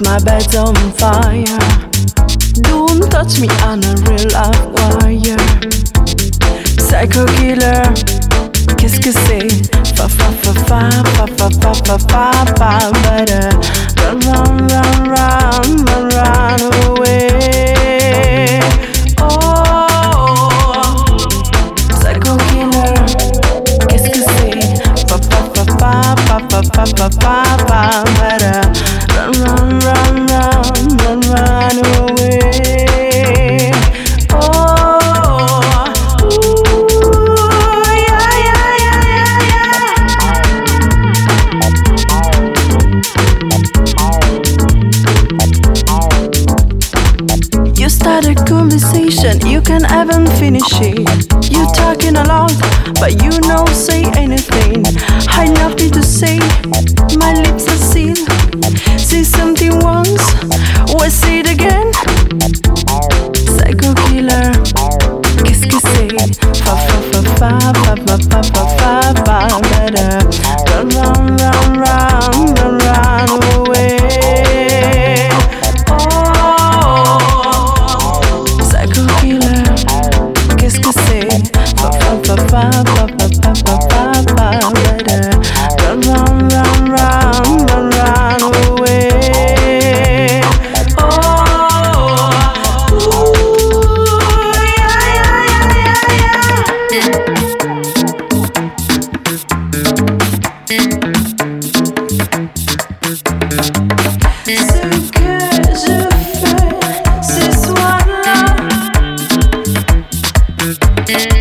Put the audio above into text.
My bed's on fire. Don't touch me on a real life wire. Psycho killer, qu'est-ce que c'est? Fa fa fa fa fa fa fa fa fa fa. Better run run run run run run away. Oh, psycho killer, qu'est-ce que c'est? Fa fa fa fa fa fa fa fa fa fa. Better run run run run run run away. A conversation, you can't even finish it. You talking a lot, but you don't say anything. I nothing to say, my lips are sealed. Say something once, or say it again. Psycho killer, qu'est-ce que c'est? Fa fa fa fa fa fa fa fa fa fa. Better run run run run run run away. Ce que je fais ce soir-là.